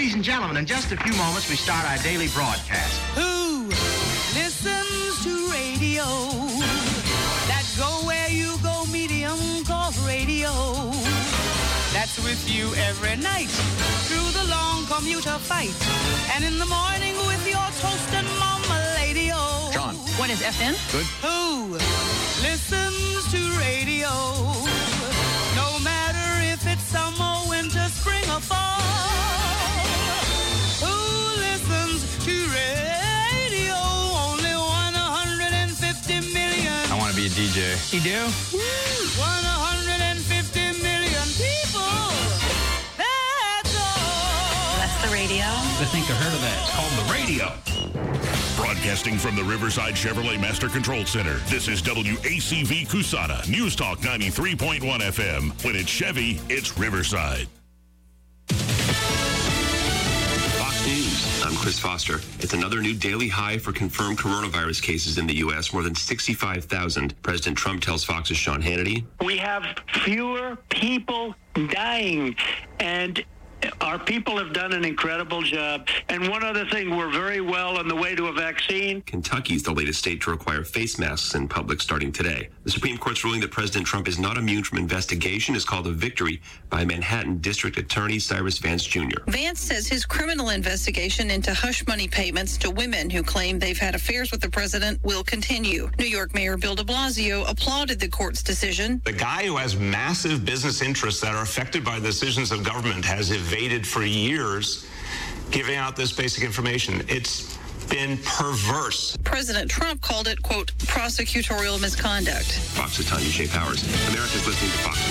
Ladies and gentlemen, in just a few moments, we start our daily broadcast. Who listens to radio? That go where you go medium called radio. That's with you every night through the long commuter fight. And in the morning with your toast and mama lady-o. John. What is FM? Good. Who listens to radio? No matter if it's summer, winter, spring, or fall. Who listens to radio? Only 150 million. I want to be a DJ. You do? 150 million people. That's all. That's the radio. I think I heard of that. It's called the radio. Broadcasting from the Riverside Chevrolet Master Control Center, this is WACV Kusana, News Talk 93.1 FM. When it's Chevy, it's Riverside. Fox News, I'm Chris Foster. It's another new daily high for confirmed coronavirus cases in the U.S., more than 65,000. President Trump tells Fox's Sean Hannity. We have fewer people dying, and our people have done an incredible job. And one other thing, we're very well on the way to a vaccine. Kentucky's the latest state to require face masks in public starting today. The Supreme Court's ruling that President Trump is not immune from investigation is called a victory by Manhattan District Attorney Cyrus Vance Jr. Vance says his criminal investigation into hush money payments to women who claim they've had affairs with the president will continue. New York Mayor Bill de Blasio applauded the court's decision. The guy who has massive business interests that are affected by the decisions of government has evaded for years giving out this basic information. It's been perverse. President Trump called it, quote, prosecutorial misconduct. Fox's Tanya Shea Powers. America's listening to Fox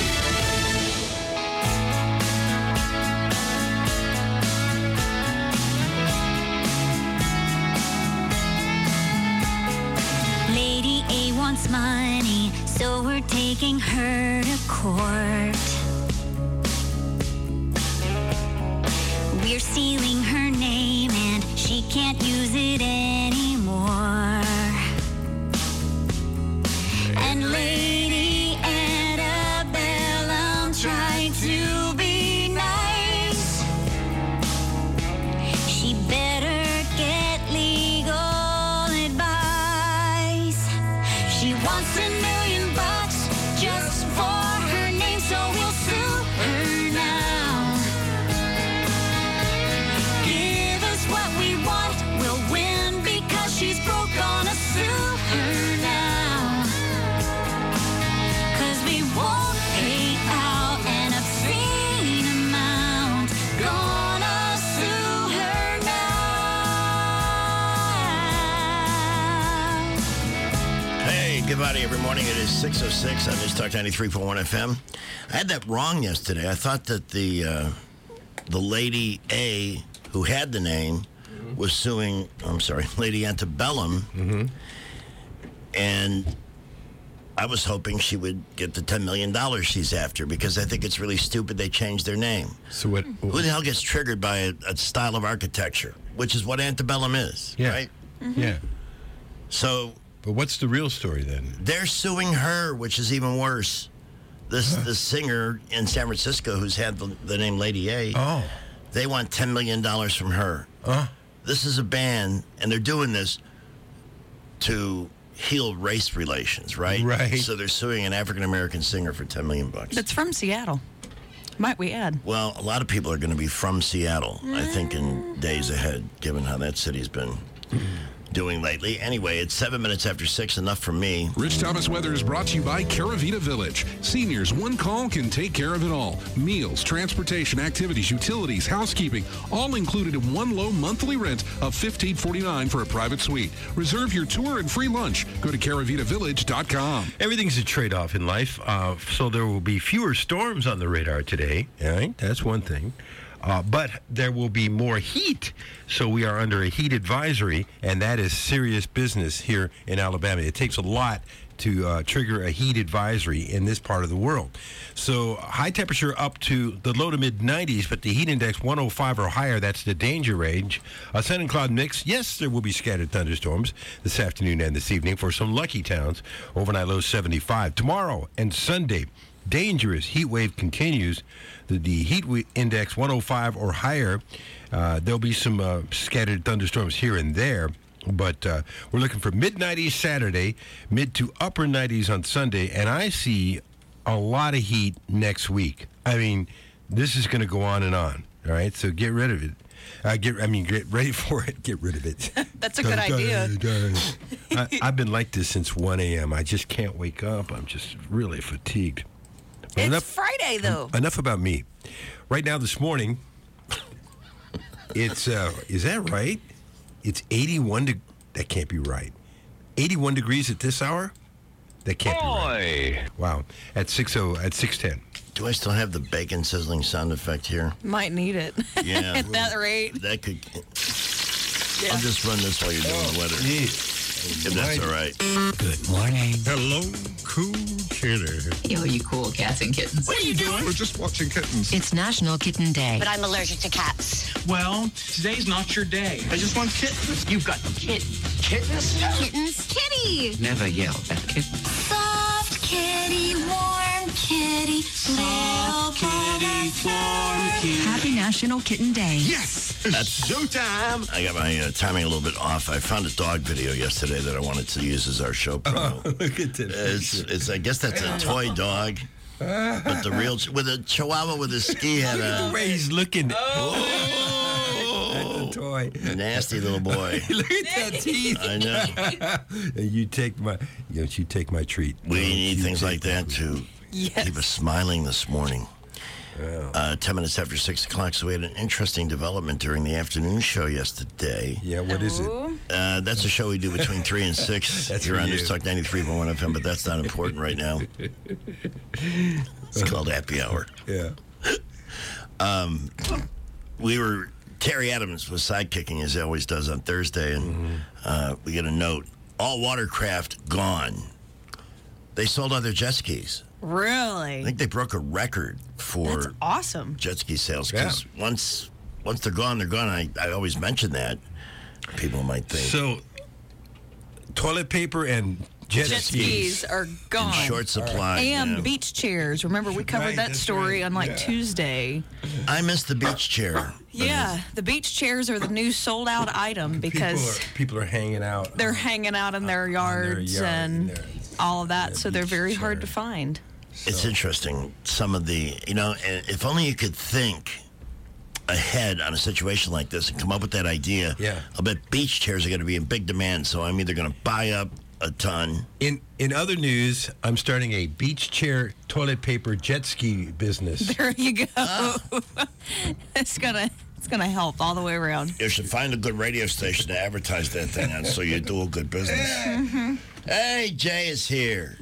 News. Lady A wants money, so we're taking her to court. We're stealing her name and she can't use it anymore. And Lady Annabelle, I'm trying to be nice. She better get legal advice. She wants $1 million just for her name, so we'll sue her now. What we want, we'll win because she's broke, gonna sue her now. 'Cause we won't pay out an obscene amount, gonna sue her now. Hey, good morning every morning. It is 6:06 on News Talk 93.1 FM. I had that wrong yesterday. I thought that the Lady A who had the name was suing, Lady Antebellum. Mm-hmm. And I was hoping she would get the $10 million she's after, because I think it's really stupid they changed their name. So what? Who the hell gets triggered by a style of architecture, which is what Antebellum is, Yeah. right? Mm-hmm. Yeah. So... But what's the real story then? They're suing her, which is even worse. The singer in San Francisco who's had the name Lady A. Oh. They want $10 million from her. This is a band, and they're doing this to heal race relations, right? Right. So they're suing an African-American singer for $10 million. That's from Seattle, might we add. Well, a lot of people are going to be from Seattle, I think, in days ahead, given how that city's been doing lately. Anyway, it's 7 minutes after 6. Enough from me. Rich Thomas Weather is brought to you by Caravita Village. Seniors, one call can take care of it all. Meals, transportation, activities, utilities, housekeeping, all included in one low monthly rent of $15.49 for a private suite. Reserve your tour and free lunch. Go to caravitavillage.com. Everything's a trade-off in life, so there will be fewer storms on the radar today. All right, that's one thing. But there will be more heat, so we are under a heat advisory, and that is serious business here in Alabama. It takes a lot to trigger a heat advisory in this part of the world. So high temperature up to the low to mid-90s, but the heat index 105 or higher, that's the danger range. A sun and cloud mix. Yes, there will be scattered thunderstorms this afternoon and this evening for some lucky towns. Overnight low 75. Tomorrow and Sunday, dangerous heat wave continues. The heat index 105 or higher. There'll be some scattered thunderstorms here and there. But we're looking for mid-90s Saturday, mid to upper 90s on Sunday, and I see a lot of heat next week. I mean, this is going to go on and on. All right, so get rid of it. Get ready for it. Get rid of it. That's a good idea. I've been like this since 1 a.m. I just can't wake up. I'm just really fatigued. But It's Friday, though. Enough about me. Right now, this morning, it's, is that right? It's 81 that can't be right. 81 degrees at this hour? That can't be right. Wow. At 6:10. Do I still have the bacon sizzling sound effect here? Might need it. Yeah. At that rate. That could... I'll just run this while you're doing the weather. If that's all right. Good morning. Hello, cool kitty. Yo, you cool cats and kittens. What are you doing? We're just watching kittens. It's National Kitten Day. But I'm allergic to cats. Well, today's not your day. I just want kittens. You've got kittens. Kittens, kitty. Never yell at kittens. Soft kitty, warm kitty, little kitty, warm kitty. Happy National Kitten Day. Yes! It's showtime! I got my timing a little bit off. I found a dog video yesterday that I wanted to use as our show promo. Look at that. It's I guess that's a toy dog. But the real... With a chihuahua with a ski head Look at on. the way he's looking. Oh! That's a toy. Nasty little boy. Look at that teeth. I know. You take my treat. We need things like that to Yes. keep us smiling this morning. 10 minutes after 6 o'clock, so we had an interesting development during the afternoon show yesterday. Yeah, what is it? That's a show we do between 3 and 6 That's here for on you. News Talk 93.1 FM, but that's not important right now. It's called Happy Hour. Yeah. Terry Adams was sidekicking, as he always does on Thursday, and we get a note. All watercraft gone. They sold all their jet skis. Really? I think they broke a record for That's awesome. jet ski sales, because once they're gone, they're gone. I always mention that. People might think. So, toilet paper and jet skis are gone. In short supply. And yeah. beach chairs. Remember, we covered Right, that that's story right. on Yeah. Tuesday. I missed the beach chair. Yeah, the beach chairs are the new sold out item because people are hanging out. they're hanging out in their yards and all of that, so they're very hard to find. It's interesting. Some of the, if only you could think ahead on a situation like this and come up with that idea. Yeah. I'll bet beach chairs are going to be in big demand, so I'm either going to buy up a ton. In other news, I'm starting a beach chair, toilet paper, jet ski business. There you go. It's gonna help all the way around. You should find a good radio station to advertise that thing on, so you do a good business. Hey, Jay is here.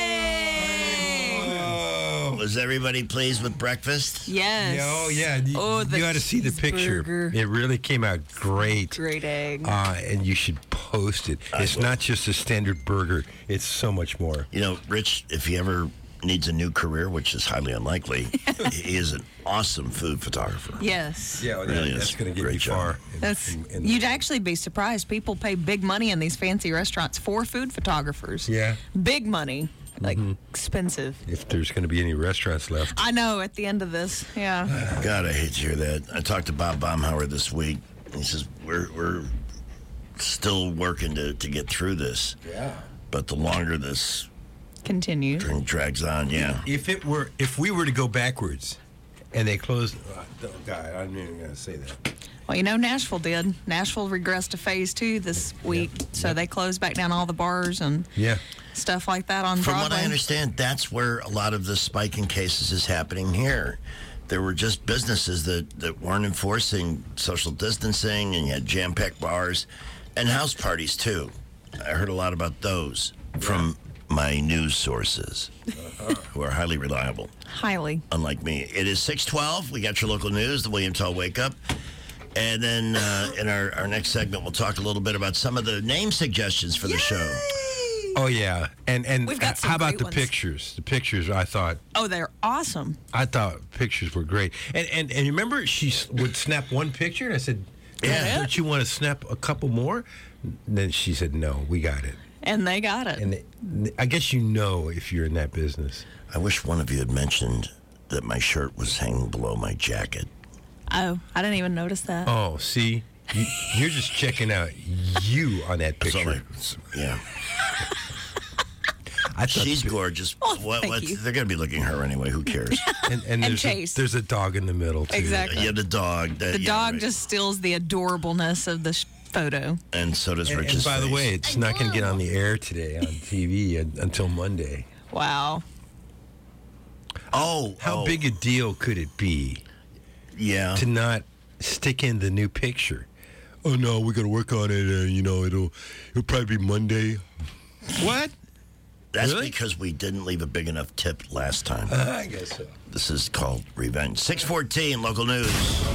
Yay! Was everybody pleased with breakfast? Yes. Oh, yeah. You ought to see the picture. cheeseburger. It really came out great. Great egg. And you should post it. It's not just a standard burger. It's so much more. Rich, if he ever needs a new career, which is highly unlikely, he is an awesome food photographer. Yes. Yeah, Really that's is. going to get Great you job. far. You'd actually be surprised. People pay big money in these fancy restaurants for food photographers. Yeah. Big money. Like expensive. If there's going to be any restaurants left. I know at the end of this. Yeah. God, I hate to hear that. I talked to Bob Baumhauer this week. He says, we're still working to get through this. Yeah. But the longer this Continue. thing drags on, yeah. If we were to go backwards and they closed, God, I'm not even going to say that. Well, Nashville did. Nashville regressed to phase 2 this week, so they closed back down all the bars and stuff like that on From Broadway. what I understand, that's where a lot of the spike in cases is happening here. There were just businesses that weren't enforcing social distancing, and you had jam-packed bars and house parties, too. I heard a lot about those from my news sources, who are highly reliable. Highly. Unlike me. It is 6:12. We got your local news, the William Tell Wake Up. And then in our next segment, we'll talk a little bit about some of the name suggestions for the show. Oh, yeah. And We've got some how about great the ones. pictures? The pictures, I thought They're awesome. pictures were great. And you remember she would snap one picture? And I said, don't you want to snap a couple more? And then she said, no, we got it. And they got it. And I guess you know if you're in that business. I wish one of you had mentioned that my shirt was hanging below my jacket. Oh, I didn't even notice that. Oh, see? You're just checking out you on that picture. Yeah. She's gorgeous. Oh, thank you. They're going to be looking at her anyway. Who cares? And Chase. There's a dog in the middle, too. Exactly. Yeah, the dog. The dog just steals the adorableness of the photo. And so does Rich's And by the face. way, it's not going to get on the air today on TV until Monday. Wow. How big a deal could it be? Yeah. To not stick in the new picture. Oh no, we got to work on it. It'll probably be Monday. What? That's because we didn't leave a big enough tip last time. I guess so. This is called revenge. 6:14 local news.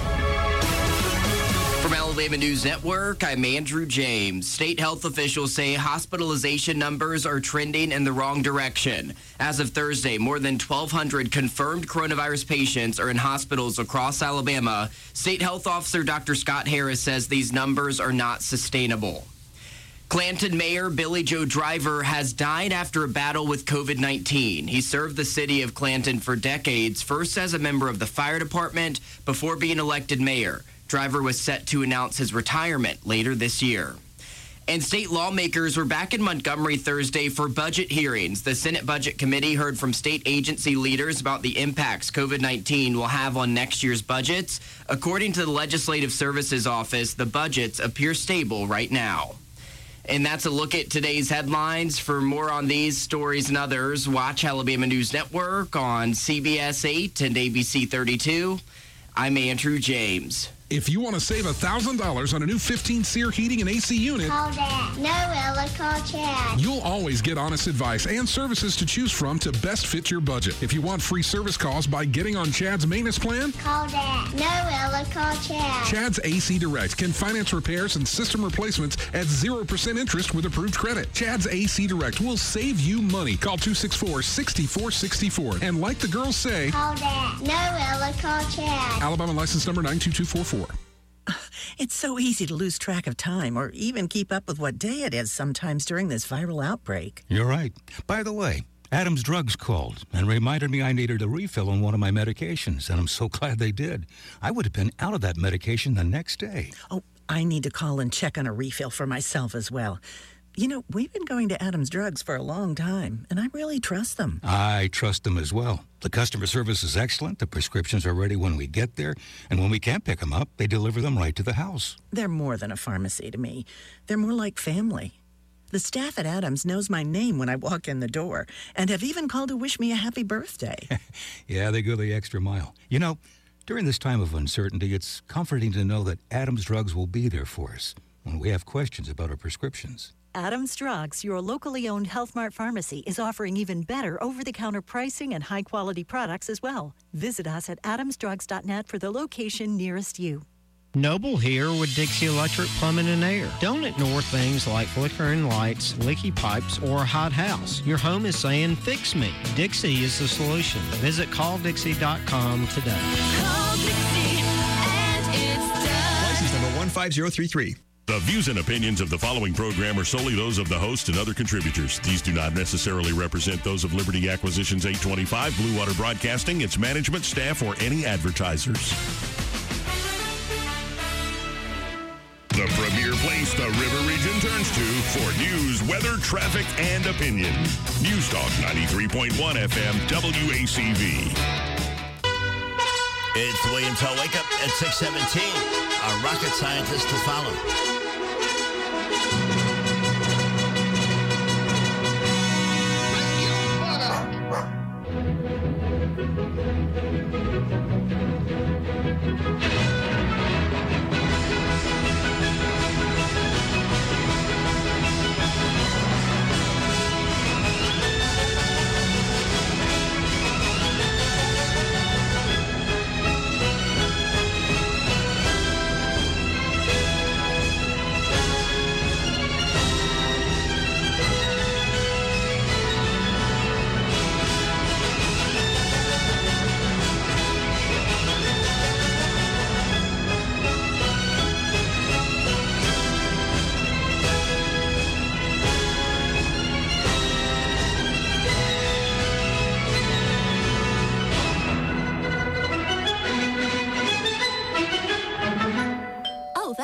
From Alabama News Network, I'm Andrew James. State health officials say hospitalization numbers are trending in the wrong direction. As of Thursday, more than 1,200 confirmed coronavirus patients are in hospitals across Alabama. State Health Officer Dr. Scott Harris says these numbers are not sustainable. Clanton Mayor Billy Joe Driver has died after a battle with COVID-19. He served the city of Clanton for decades, first as a member of the fire department before being elected mayor. Driver was set to announce his retirement later this year. And state lawmakers were back in Montgomery Thursday for budget hearings. The Senate Budget Committee heard from state agency leaders about the impacts COVID-19 will have on next year's budgets. According to the Legislative Services Office, the budgets appear stable right now. And that's a look at today's headlines. For more on these stories and others, watch Alabama News Network on CBS 8 and ABC 32. I'm Andrew James. If you want to save $1,000 on a new 15-SEER heating and AC unit, Call Dad. No, Ella, call Chad. you'll always get honest advice and services to choose from to best fit your budget. If you want free service calls by getting on Chad's maintenance plan, Call Dad. No, Ella, call Chad. Chad's AC Direct can finance repairs and system replacements at 0% interest with approved credit. Chad's AC Direct will save you money. Call 264-6464. And like the girls say, Call Dad. No, Ella, call Chad. Alabama license number 92244. It's so easy to lose track of time or even keep up with what day it is sometimes during this viral outbreak. You're right. By the way, Adams Drugs called and reminded me I needed a refill on one of my medications, and I'm so glad they did. I would have been out of that medication the next day. Oh, I need to call and check on a refill for myself as well. You know, we've been going to Adams Drugs for a long time, and I really trust them. I trust them as well. The customer service is excellent. The prescriptions are ready when we get there. And when we can't pick them up, they deliver them right to the house. They're more than a pharmacy to me. They're more like family. The staff at Adams knows my name when I walk in the door and have even called to wish me a happy birthday. Yeah, they go the extra mile. You know, during this time of uncertainty, it's comforting to know that Adams Drugs will be there for us when we have questions about our prescriptions. Adams Drugs, your locally owned Health Mart pharmacy, is offering even better over-the-counter pricing and high-quality products as well. Visit us at adamsdrugs.net for the location nearest you. Noble here with Dixie Electric Plumbing and Air. Don't ignore things like flickering lights, leaky pipes, or a hot house. Your home is saying, fix me. Dixie is the solution. Visit calldixie.com today. Call Dixie and it's done. License number 15033. The views and opinions of the following program are solely those of the host and other contributors. These do not necessarily represent those of Liberty Acquisitions 825, Blue Water Broadcasting, its management, staff, or any advertisers. The premier place the River Region turns to for news, weather, traffic, and opinion. News Talk 93.1 FM WACV. It's the William Tell Wake Up at 6:17. Our rocket scientist to follow.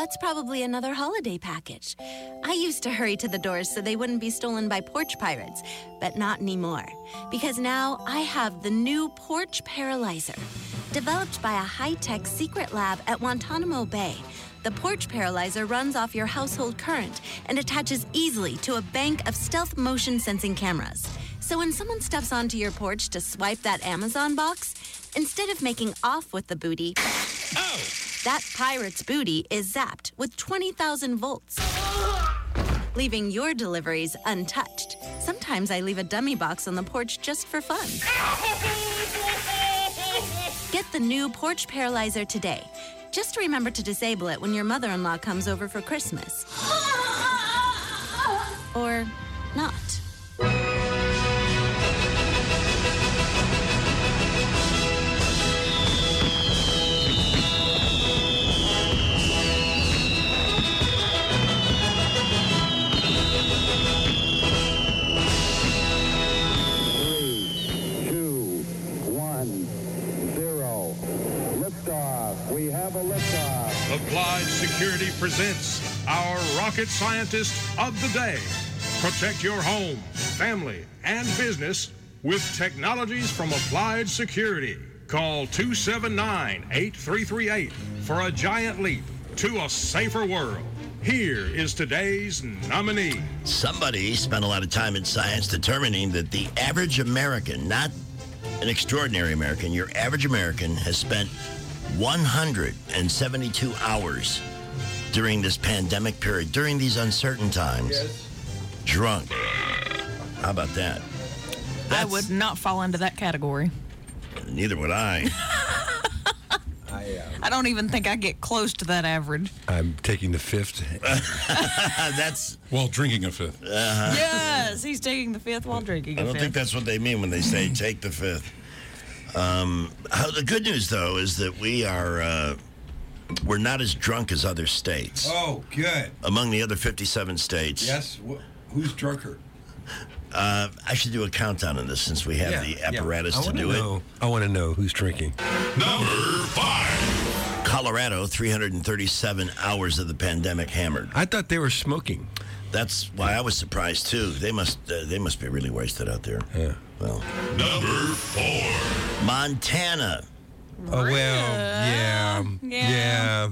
That's probably another holiday package. I used to hurry to the doors so they wouldn't be stolen by porch pirates, but not anymore. Because now I have the new Porch Paralyzer. Developed by a high-tech secret lab at Guantanamo Bay, the Porch Paralyzer runs off your household current and attaches easily to a bank of stealth motion sensing cameras. So when someone steps onto your porch to swipe that Amazon box, instead of making off with the booty, that pirate's booty is zapped with 20,000 volts, leaving your deliveries untouched. Sometimes I leave a dummy box on the porch just for fun. Get the new Porch Paralyzer today. Just remember to disable it when your mother-in-law comes over for Christmas. Or not. We have a liftoff. Applied Security presents our rocket scientist of the day. Protect your home, family, and business with technologies from Applied Security. Call 279-8338 for a giant leap to a safer world. Here is today's nominee. Somebody spent a lot of time in science determining that the average American, not an extraordinary American, your average American has spent 172 hours during this pandemic period, during these uncertain times, drunk. How about that? I would not fall into that category. Neither would I. I don't even think I get close to that average. I'm taking the fifth. That's while drinking a fifth. Yes, he's taking the fifth while drinking I a don't fifth. think that's what they mean when they say take the fifth. The good news, though, is that we're not as drunk as other states. Oh, good. Among the other 57 states. Yes. Who's drunker? I should do a countdown on this since we have the apparatus to do it. I want to know who's drinking. Number 5. Colorado, 337 hours of the pandemic hammered. I thought they were smoking. That's why I was surprised too. They must be really wasted out there. Yeah. Well. Number 4. Montana. Oh well, yeah.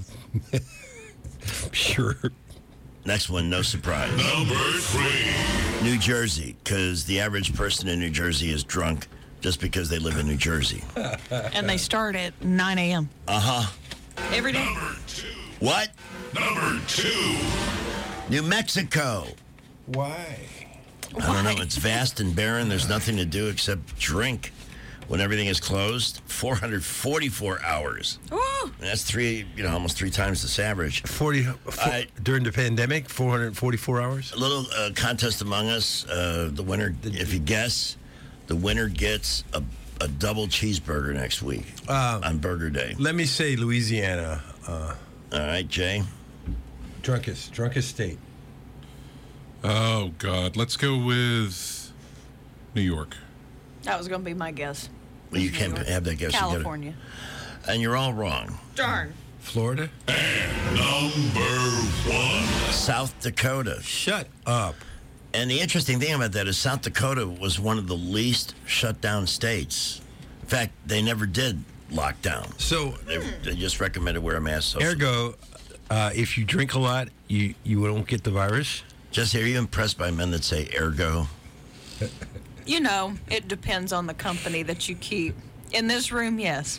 Sure. Next one, no surprise. Number 3. New Jersey, because the average person in New Jersey is drunk just because they live in New Jersey. And they start at 9 a.m. Uh-huh. Every day. Number 2. What? Number 2. New Mexico. Why? I don't know. It's vast and barren. There's nothing to do except drink when everything is closed. 444 hours. Ooh. That's almost 3 times this average. During the pandemic, 444 hours? A little contest among us. The winner, if you guess, the winner gets a double cheeseburger next week on Burger Day. Let me say Louisiana. All right, Jay. Drunkest state. Oh, God. Let's go with New York. That was going to be my guess. Well, you can't have that guess. California. And you're all wrong. Darn. Florida? And number 1. South Dakota. Shut up. And the interesting thing about that is South Dakota was one of the least shut down states. In fact, they never did lock down. So they just recommended wear a mask. Ergo, if you drink a lot, you won't get the virus? Jesse, are you impressed by men that say ergo? You know, it depends on the company that you keep. In this room, yes.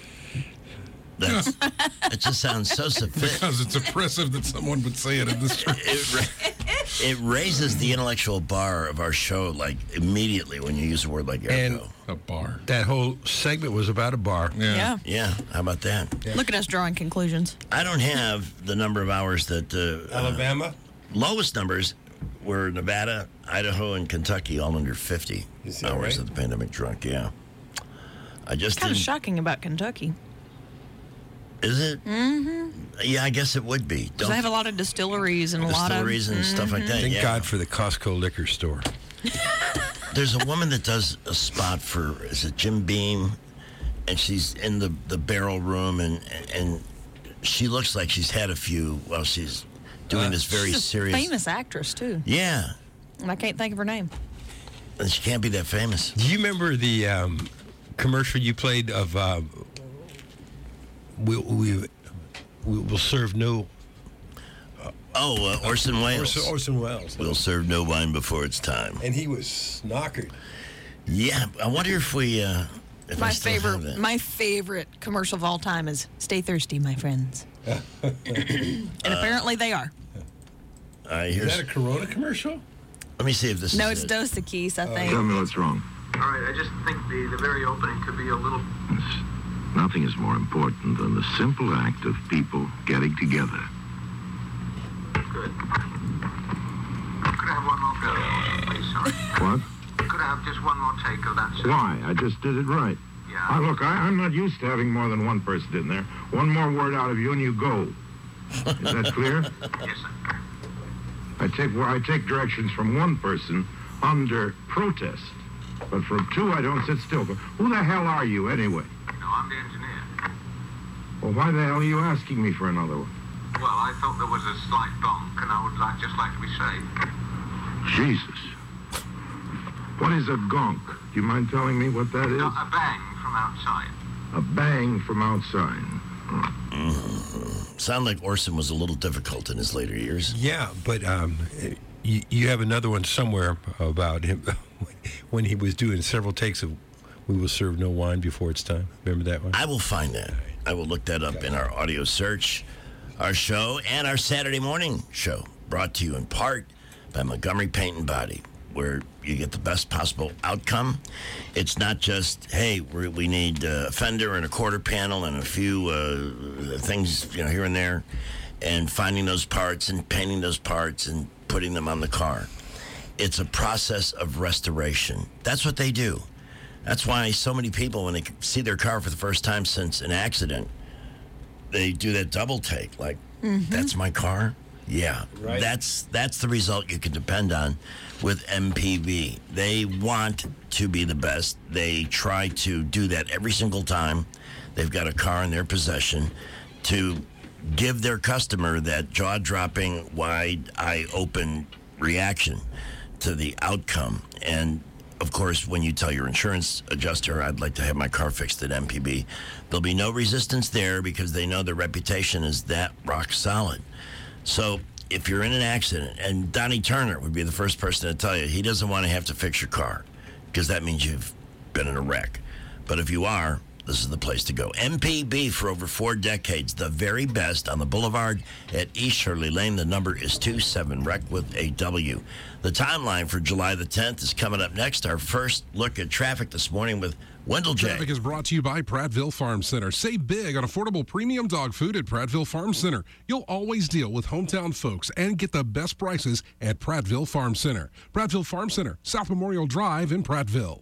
It just sounds so sophisticated. Because it's oppressive that someone would say it in this room. It raises the intellectual bar of our show, like, immediately when you use a word like ergo. And a bar. That whole segment was about a bar. Yeah. Yeah, how about that? Yeah. Look at us drawing conclusions. I don't have the number of hours that... Alabama? Lowest numbers were Nevada, Idaho, and Kentucky, all under 50 hours right? of the pandemic drunk, yeah. I just Kind of didn't... shocking about Kentucky. Is it? Mm-hmm. Yeah, I guess it would be. Because they have a lot of distilleries and a lot of... and stuff like that, Thank God for the Costco liquor store. There's a woman that does a spot for, is it Jim Beam? And she's in the barrel room, and she looks like she's had a few while she's doing this very she's a serious. famous actress, too. Yeah. And I can't think of her name. And she can't be that famous. Do you remember the commercial you played of we'll serve no... Orson Welles. Orson Welles. We'll serve no wine before it's time. And he was knockered. Yeah, I wonder if we... if I still have that. My favorite commercial of all time is "Stay thirsty, my friends," and apparently they are. Is that a Corona commercial? Let me see if this. No, is it's Dos Equis, I think. Tell me what's wrong. All right, I just think the very opening could be a little... Nothing is more important than the simple act of people getting together. Good. Could I have one more, please? Sorry. What? Could I have just one more take of that? Sir? Why? I just did it right. Yeah. Look, I'm not used to having more than one person in there. One more word out of you and you go. Is that clear? Yes, sir. I take directions from one person under protest. But from two, I don't sit still. But who the hell are you, anyway? No, I'm the engineer. Well, why the hell are you asking me for another one? Well, I thought there was a slight bonk, and I would just like to be safe. Jesus. What is a gonk? Do you mind telling me what that is? No, a bang from outside. A bang from outside. Sound like Orson was a little difficult in his later years. Yeah, but you have another one somewhere about him when he was doing several takes of "We Will Serve No Wine Before It's Time." Remember that one? I will find that. I will look that up in our audio search. Our show and our Saturday morning show, brought to you in part by Montgomery Paint and Body, where you get the best possible outcome. It's not just, hey, we need a fender and a quarter panel and a few things, here and there, and finding those parts and painting those parts and putting them on the car. It's a process of restoration. That's what they do. That's why so many people, when they see their car for the first time since an accident, they do that double take, like, that's my car? Yeah, right. That's the result you can depend on with MPB. They want to be the best. They try to do that every single time they've got a car in their possession to give their customer that jaw-dropping, wide, eye-open reaction to the outcome. And, of course, when you tell your insurance adjuster, I'd like to have my car fixed at MPB, there'll be no resistance there because they know their reputation is that rock solid. So if you're in an accident, and Donnie Turner would be the first person to tell you, he doesn't want to have to fix your car because that means you've been in a wreck. But if you are, this is the place to go. MPB for over 4 decades, the very best on the boulevard at East Shirley Lane. The number is 27REC with a W. The timeline for July the 10th is coming up next. Our first look at traffic this morning with Wendell J. Traffic is brought to you by Prattville Farm Center. Save big on affordable premium dog food at Prattville Farm Center. You'll always deal with hometown folks and get the best prices at Prattville Farm Center. Prattville Farm Center, South Memorial Drive in Prattville.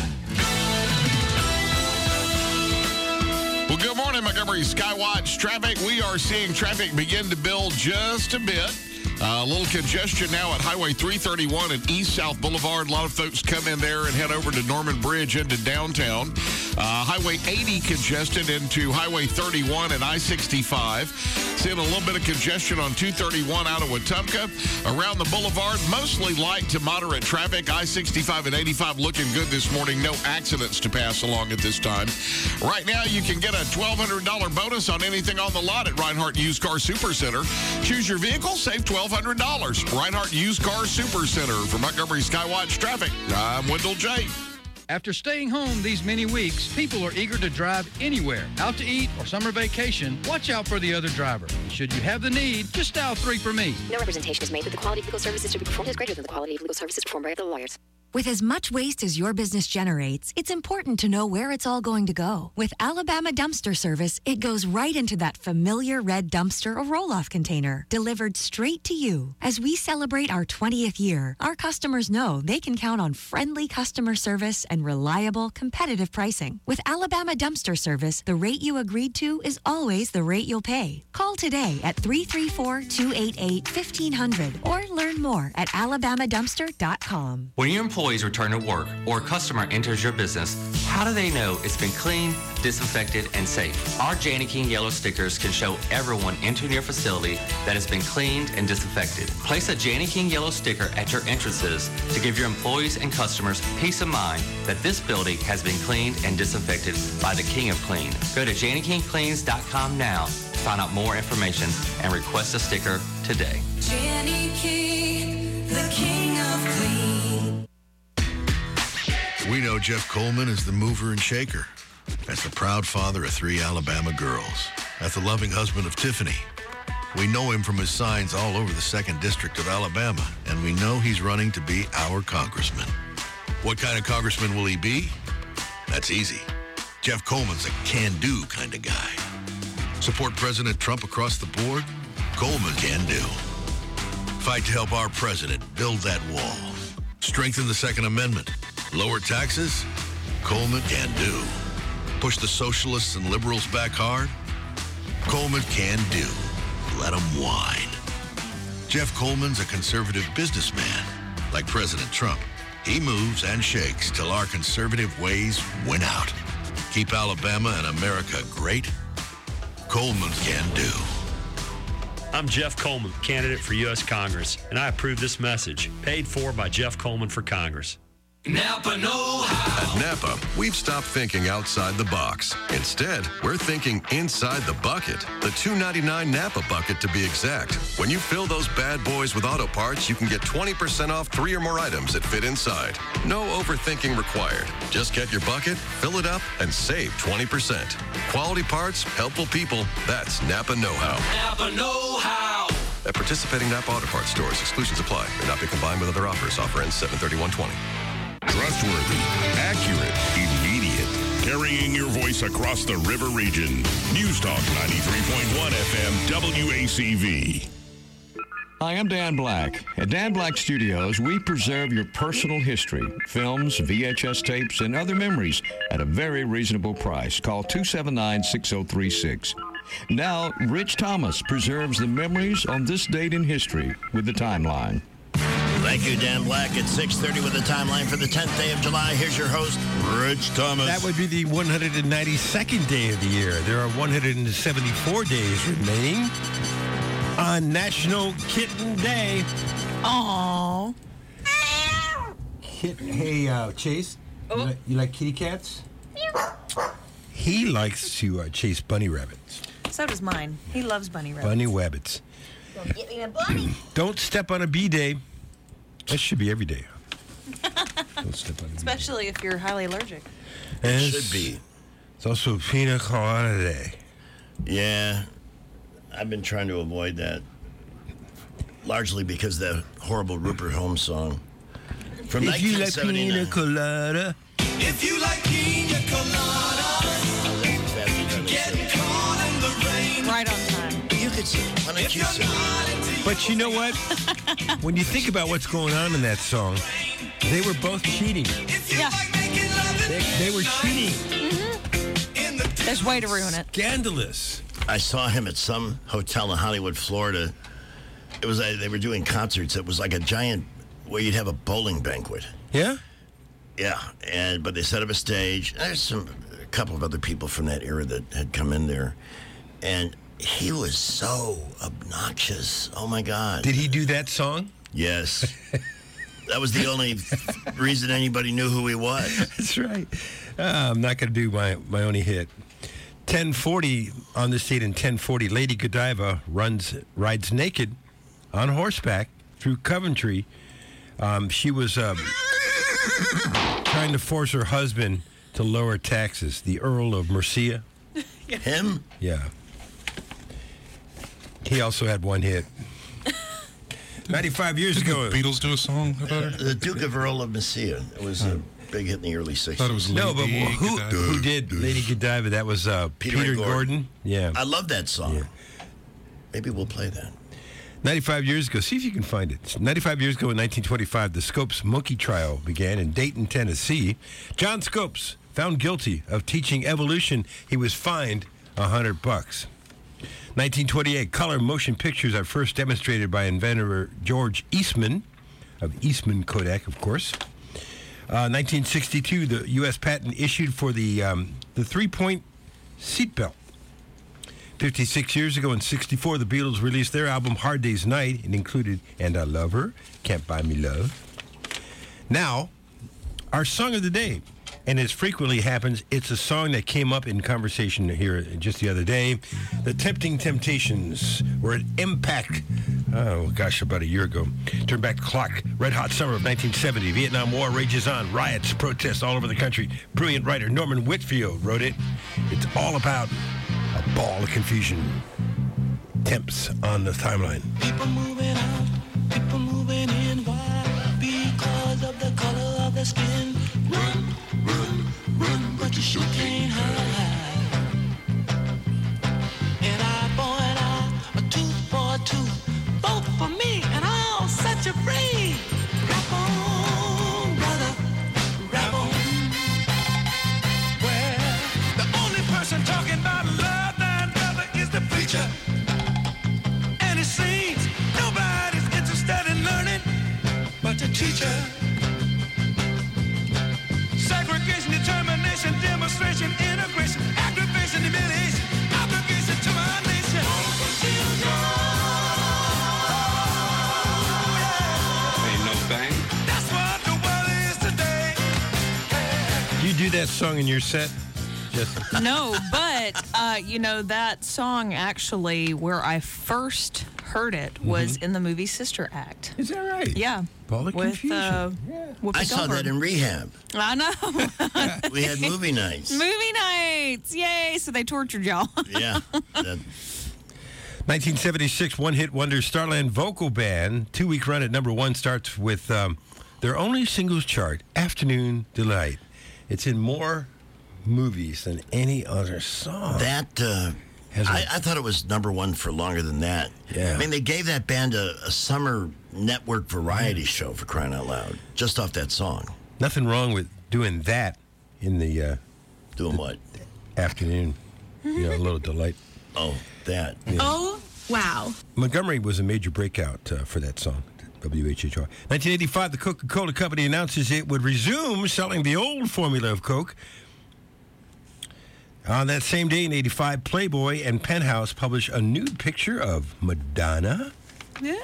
Well, good morning, Montgomery Skywatch traffic. We are seeing traffic begin to build just a bit. A little congestion now at Highway 331 and East-South Boulevard. A lot of folks come in there and head over to Norman Bridge into downtown. Highway 80 congested into Highway 31 and I-65. Seeing a little bit of congestion on 231 out of Wetumpka. Around the boulevard, mostly light to moderate traffic. I-65 and 85 looking good this morning. No accidents to pass along at this time. Right now, you can get a $1,200 bonus on anything on the lot at Reinhardt Used Car Supercenter. Choose your vehicle, save $1,200. Reinhardt Used Car Supercenter. For Montgomery Skywatch Traffic, I'm Wendell J. After staying home these many weeks, people are eager to drive anywhere, out to eat or summer vacation. Watch out for the other driver. Should you have the need, just dial 3 for me. No representation is made that the quality of legal services to be performed is greater than the quality of legal services performed by other lawyers. With as much waste as your business generates, it's important to know where it's all going to go. With Alabama Dumpster Service, it goes right into that familiar red dumpster or roll-off container, delivered straight to you. As we celebrate our 20th year, our customers know they can count on friendly customer service and reliable, competitive pricing. With Alabama Dumpster Service, the rate you agreed to is always the rate you'll pay. Call today at 334-288-1500 or learn more at alabamadumpster.com. When you employ employees return to work or a customer enters your business, how do they know it's been cleaned, disinfected, and safe? Our Janney King Yellow stickers can show everyone entering your facility that it's been cleaned and disinfected. Place a Janney King Yellow sticker at your entrances to give your employees and customers peace of mind that this building has been cleaned and disinfected by the King of Clean. Go to JannyKingCleans.com now to find out more information and request a sticker today. Janney King, the King of Clean. We know Jeff Coleman as the mover and shaker, as the proud father of 3 Alabama girls, as the loving husband of Tiffany. We know him from his signs all over the 2nd District of Alabama, and we know he's running to be our congressman. What kind of congressman will he be? That's easy. Jeff Coleman's a can-do kind of guy. Support President Trump across the board? Coleman can do. Fight to help our president build that wall. Strengthen the Second Amendment. Lower taxes? Coleman can do. Push the socialists and liberals back hard? Coleman can do. Let them whine. Jeff Coleman's a conservative businessman, like President Trump. He moves and shakes till our conservative ways win out. Keep Alabama and America great? Coleman can do. I'm Jeff Coleman, candidate for U.S. Congress, and I approve this message, paid for by Jeff Coleman for Congress. Napa know-how. At Napa, we've stopped thinking outside the box. Instead, we're thinking inside the bucket. The $2.99 Napa bucket, to be exact. When you fill those bad boys with auto parts, you can get 20% off 3 or more items that fit inside. No overthinking required. Just get your bucket, fill it up, and save 20%. Quality parts, helpful people. That's Napa know-how. Napa know-how. At participating Napa Auto Parts stores, exclusions apply. May not be combined with other offers. Offer ends 7/31/20. Trustworthy, accurate, immediate. Carrying your voice across the river region. News Talk 93.1 FM WACV. Hi, I'm Dan Black. At Dan Black Studios, we preserve your personal history, films, VHS tapes, and other memories at a very reasonable price. Call 279-6036. Now, Rich Thomas preserves the memories on this date in history with the timeline. Thank you, Dan Black. At 6:30 with the timeline for the 10th day of July. Here's your host, Rich Thomas. That would be the 192nd day of the year. There are 174 days remaining on National Kitten Day. Aww. Hey, Chase, you like kitty cats? He likes to chase bunny rabbits. So does mine. He loves bunny rabbits. Bunny wabbits. Go get me a bunny. Don't step on a bee day. That should be every day. Don't step on a bee Especially if you're highly allergic. day. It should be. It's also Pina Colada Day. Yeah, I've been trying to avoid that, largely because the horrible Rupert Holmes song from If you like 1979. Pina Colada. If you like pina colada, get caught in the rain. Right on time. You could sing. Why don't you sing? But you know what? When you think about what's going on in that song, they were both cheating. Yeah. They were cheating. There's a way to ruin it. Scandalous. I saw him at some hotel in Hollywood, Florida. It was they were doing concerts. It was like a giant where you'd have a bowling banquet. Yeah? Yeah, but they set up a stage. There's a couple of other people from that era that had come in there, and he was so obnoxious. Oh my God! Did he do that song? Yes. That was the only reason anybody knew who he was. That's right. I'm not going to do my only hit. 10:40 on the state in 10:40. Lady Godiva rides naked on horseback through Coventry. She was trying to force her husband to lower taxes. The Earl of Mercia. Him? Yeah. He also had one hit. 95 years ago. The Beatles do a song about her? The Duke of Earl of Mercia. It was a big hit in the early 60s. Thought it was No, but Lady who did Lady Godiva? That was Peter Gordon. Yeah. I love that song. Yeah. Maybe we'll play that. 95 years ago, see if you can find it. 95 years ago in 1925, the Scopes monkey trial began in Dayton, Tennessee. John Scopes, found guilty of teaching evolution, he was fined $100. 1928, color motion pictures are first demonstrated by inventor George Eastman, of Eastman Kodak, of course. 1962, the U.S. patent issued for the 3-point seatbelt. 56 years ago in 64, the Beatles released their album Hard Day's Night. It included And I Love Her, Can't Buy Me Love. Now, our song of the day. And as frequently happens, it's a song that came up in conversation here just the other day. The Tempting Temptations were at Impact, about a year ago. Turn back the clock. Red hot summer of 1970. Vietnam War rages on. Riots, protests all over the country. Brilliant writer Norman Whitfield wrote it. It's all about a ball of confusion. Temps on the timeline. People moving out, people moving in. Why? Because of the color of the skin. Run, run, run, but you sure can't hide. An eye for an eye, a tooth for a tooth. Vote for me and I'll set you free. Rap on, brother, rap on. Well, the only person talking about love and brother is the preacher. And it seems nobody's interested in learning but the teacher. Segregation, determination, demonstration, integration, aggravation, humiliation, obligation to my nation. Ain't no thing. That's what the world is today. Do you do that song in your set? No, but, that song actually, where I first heard it was in the movie Sister Act. Is that right? Yeah. Ball of with, confusion. Whoopi I saw that Goldberg. in rehab. I know. We had movie nights. Movie nights. Yay. So they tortured y'all. Yeah. 1976 one-hit wonder Starland Vocal Band. 2-week run at number 1 starts with their only singles chart, Afternoon Delight. It's in more movies than any other song. That, I thought it was number 1 for longer than that. Yeah. I mean, they gave that band a summer network variety show, for crying out loud, just off that song. Nothing wrong with doing that in the... doing what? Afternoon. A little delight. Oh, that. Yeah. Oh, wow. Montgomery was a major breakout for that song. WHHR. 1985, the Coca-Cola Company announces it would resume selling the old formula of Coke. On that same day in 85, Playboy and Penthouse published a nude picture of Madonna. Yeah.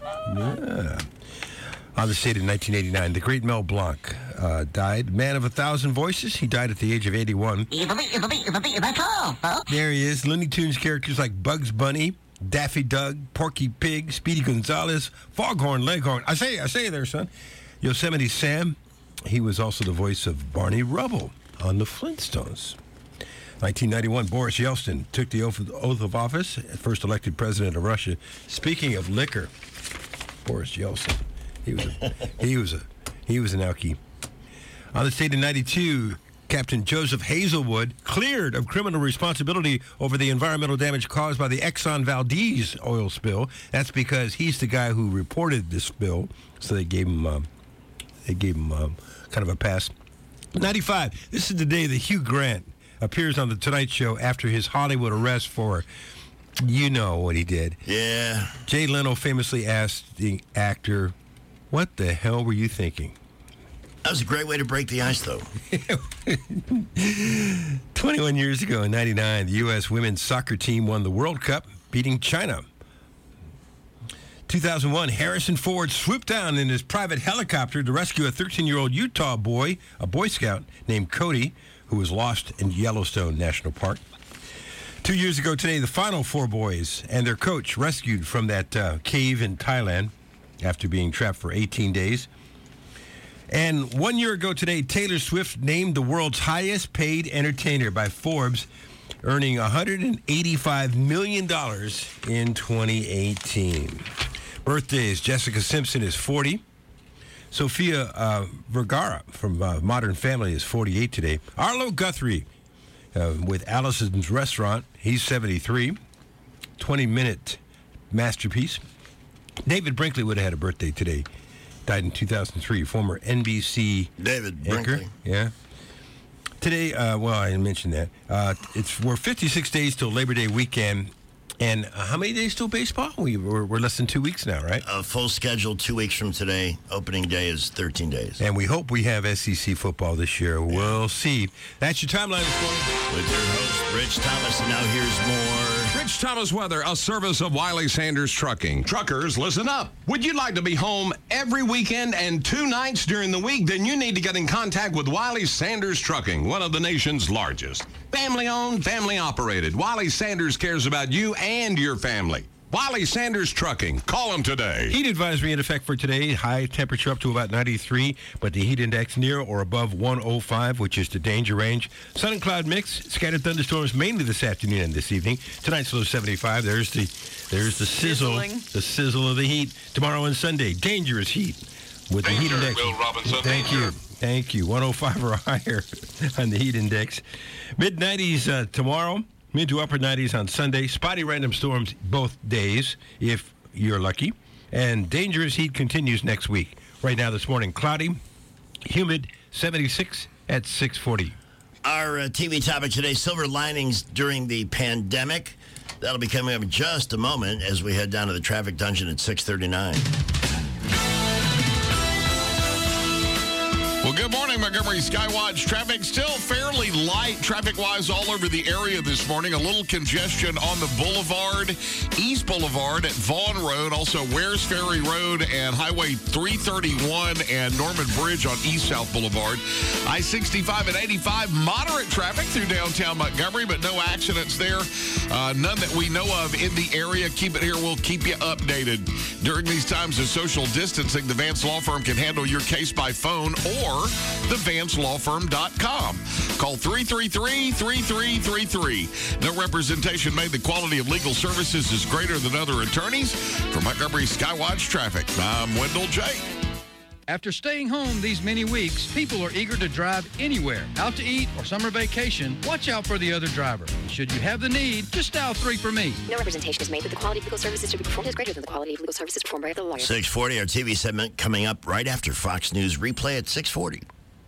On this date in 1989, the great Mel Blanc died. Man of 1,000 voices. He died at the age of 81. There he is. Looney Tunes characters like Bugs Bunny, Daffy Duck, Porky Pig, Speedy Gonzales, Foghorn Leghorn. I say there, son. Yosemite Sam. He was also the voice of Barney Rubble on the Flintstones. 1991, Boris Yeltsin took the oath of office, first elected president of Russia. Speaking of liquor, Boris Yeltsin, he was an alky. On this date in 92, Captain Joseph Hazelwood cleared of criminal responsibility over the environmental damage caused by the Exxon Valdez oil spill. That's because he's the guy who reported this spill, so they gave him kind of a pass. 95. This is the day that Hugh Grant appears on The Tonight Show after his Hollywood arrest for, you know what he did. Yeah. Jay Leno famously asked the actor, "What the hell were you thinking?" That was a great way to break the ice, though. 21 years ago in 99, the U.S. women's soccer team won the World Cup, beating China. 2001, Harrison Ford swooped down in his private helicopter to rescue a 13-year-old Utah boy, a Boy Scout named Cody, who was lost in Yellowstone National Park. 2 years ago today, the final 4 boys and their coach rescued from that cave in Thailand after being trapped for 18 days. And 1 year ago today, Taylor Swift named the world's highest paid entertainer by Forbes, earning $185 million in 2018. Birthdays, Jessica Simpson is 40. Sofia Vergara from Modern Family is 48 today. Arlo Guthrie with Allison's Restaurant, he's 73. 20-minute masterpiece. David Brinkley would have had a birthday today. Died in 2003. Former NBC David anchor. Brinkley. Yeah. Today, I mentioned that. We're 56 days till Labor Day weekend. And how many days till baseball? We're less than 2 weeks now, right? A full schedule 2 weeks from today. Opening day is 13 days. And we hope we have SEC football this year. Yeah. We'll see. That's your timeline this morning. With your host, Rich Thomas. And now here's more. Rich Thomas weather, a service of Wiley Sanders Trucking. Truckers, listen up. Would you like to be home every weekend and 2 nights during the week? Then you need to get in contact with Wiley Sanders Trucking, one of the nation's largest. Family owned, family operated. Wiley Sanders cares about you and your family. Wiley Sanders Trucking. Call them today. Heat advisory in effect for today. High temperature up to about 93, but the heat index near or above 105, which is the danger range. Sun and cloud mix. Scattered thunderstorms mainly this afternoon and this evening. Tonight's low 75. There's the sizzle. The sizzle of the heat. Tomorrow and Sunday, dangerous heat with the heat index. Will Robinson. Thank you. 105 or higher on the heat index. Mid-90s tomorrow. Mid to upper 90s on Sunday. Spotty random storms both days, if you're lucky. And dangerous heat continues next week. Right now this morning, cloudy, humid, 76 at 6:40. Our TV topic today, silver linings during the pandemic. That'll be coming up in just a moment as we head down to the traffic dungeon at 6:39. Well, good morning, Montgomery Skywatch. Traffic still fairly light traffic-wise all over the area this morning. A little congestion on the boulevard, East Boulevard at Vaughn Road, also Wares Ferry Road and Highway 331 and Norman Bridge on East South Boulevard. I-65 and 85, moderate traffic through downtown Montgomery, but no accidents there. None that we know of in the area. Keep it here. We'll keep you updated. During these times of social distancing, the Vance Law Firm can handle your case by phone or thevancelawfirm.com. Call 333-3333. No representation made. The quality of legal services is greater than other attorneys. For Montgomery Skywatch Traffic, I'm Wendell J. After staying home these many weeks, people are eager to drive anywhere. Out to eat or summer vacation, watch out for the other driver. Should you have the need, just dial 3 for me. No representation is made that the quality of legal services to be performed is greater than the quality of legal services performed by other lawyers. 6:40, our TV segment coming up right after Fox News replay at 6:40.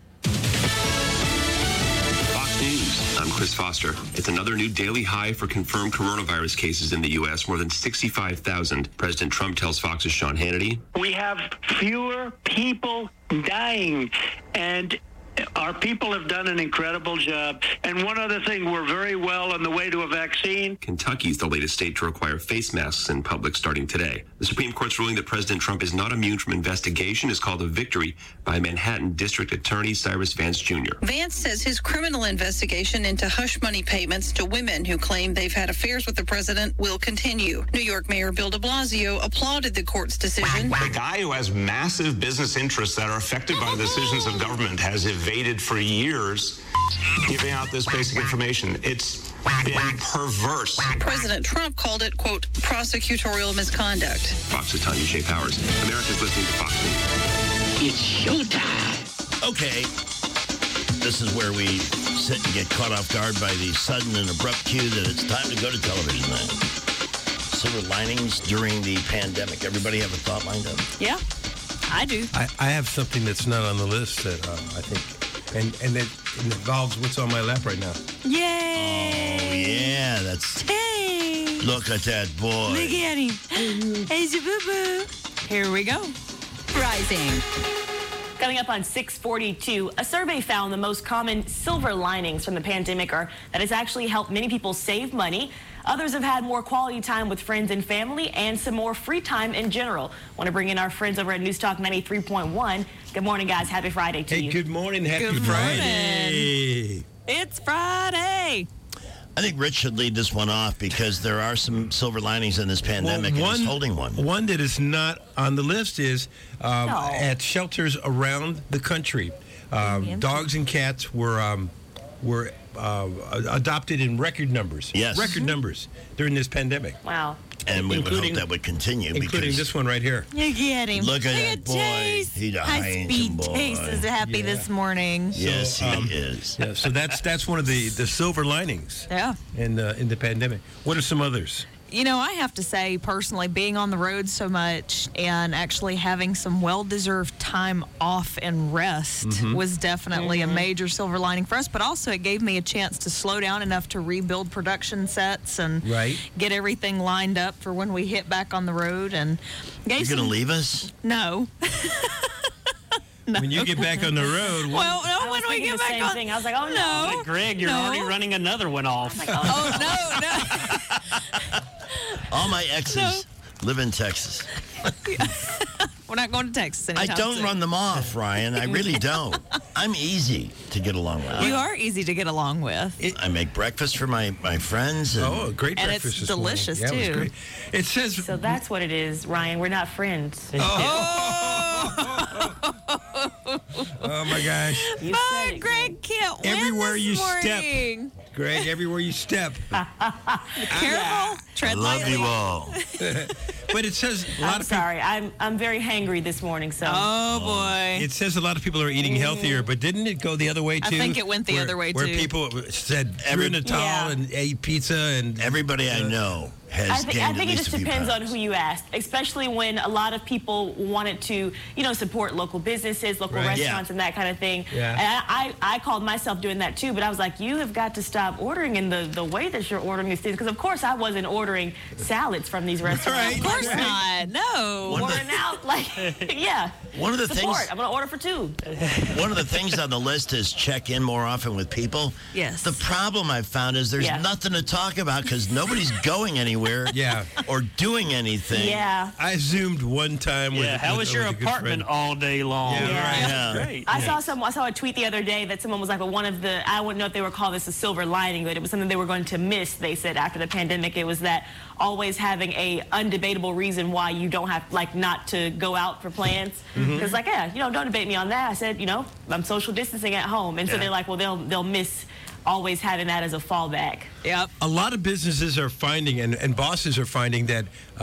Fox News, I'm Chris Foster. It's another new daily high for confirmed coronavirus cases in the U.S., more than 65,000. President Trump tells Fox's Sean Hannity. We have fewer people dying, and our people have done an incredible job. And one other thing, we're very well on the way to a vaccine. Kentucky's the latest state to require face masks in public starting today. The Supreme Court's ruling that President Trump is not immune from investigation is called a victory by Manhattan District Attorney Cyrus Vance Jr. Vance says his criminal investigation into hush money payments to women who claim they've had affairs with the president will continue. New York Mayor Bill de Blasio applauded the court's decision. The guy who has massive business interests that are affected by the decisions of government has evaded for years giving out this basic information. It's been perverse. President Trump called it, quote, prosecutorial misconduct. Fox's Tanya Shea Powers. America's listening to Fox News. It's showtime. Okay. This is where we sit and get caught off guard by the sudden and abrupt cue that it's time to go to television land. Silver linings during the pandemic. Everybody have a thought lined up? Yeah, I do. I have something that's not on the list that I think, and it involves what's on my lap right now. Yay! Oh, yeah, that's... Hey! Look at that boy. Look at him. Hey, boo-boo. Here we go. Rising. Coming up on 642, a survey found the most common silver linings from the pandemic are that it's actually helped many people save money. Others have had more quality time with friends and family and some more free time in general. Want to bring in our friends over at News Talk 93.1. Good morning, guys. Happy Friday to you. Hey, good morning. Happy Good Friday. It's Friday. I think Rich should lead this one off because there are some silver linings in this pandemic, and he's holding one. One that is not on the list is at shelters around the country. Dogs and cats were adopted in record numbers. Yes. Record numbers during this pandemic. Wow. And we would hope that would continue. Including this one right here. Look at him. Look at that boy. Chase. He's a high-speed boy. Chase is happy this morning. Yes, he is. Yeah, so that's one of the silver linings. Yeah. In the pandemic. What are some others? You know, I have to say, personally, being on the road so much and actually having some well-deserved time off and rest was definitely a major silver lining for us. But also, it gave me a chance to slow down enough to rebuild production sets and get everything lined up for when we hit back on the road. And you're going to leave us? No. No. When you get back on the road. Well, no, when we get back on. Thing. I was like, oh no. Like, Greg, you're already running another one off. Like, no. All my exes live in Texas. We're not going to Texas anytime I don't run them off, Ryan. I really don't. I'm easy to get along with. You are easy to get along with. I make breakfast for my friends. And great and breakfast it's this delicious, morning. Yeah, too. it was great. It says... So that's what it is, Ryan. We're not friends. Oh, my gosh. You said it, Greg can't win Everywhere this you morning. step. Greg, everywhere you step. Careful. Tread lightly. Love you all. But it says a lot I'm of people... sorry. I'm very hangry this morning, so. Oh, boy. It says a lot of people are eating healthier, but didn't it go the other way, too? I think it went the other way, where too. Where people said, threw in a towel and ate pizza and... Everybody I know has I think gained it at least just a few depends on pounds. who you ask, especially when a lot of people wanted to, support local businesses, local restaurants, and that kind of thing. Yeah. And I called myself doing that too, but I was like, you have got to stop ordering in the way that you're ordering these things, because of course I wasn't ordering salads from these restaurants. Of course not. No. Ordering out, yeah. One of the Support. things- I'm going to order for two. One of the things on the list is check in more often with people. Yes. The problem I've found is there's nothing to talk about because nobody's going anywhere or doing anything. Yeah. I Zoomed one time with... how was your apartment all day long? Yeah. Great. I saw a tweet the other day that someone was like, well, one of the, I wouldn't know if they were calling this a silver lining, but it was something they were going to miss, they said, after the pandemic. It was that always having a undebatable reason why you don't have, not to go out for plans. Because, don't debate me on that. I said, I'm social distancing at home. And so they're like, well, they'll miss always having that as a fallback. Yep. A lot of businesses are finding, and bosses are finding that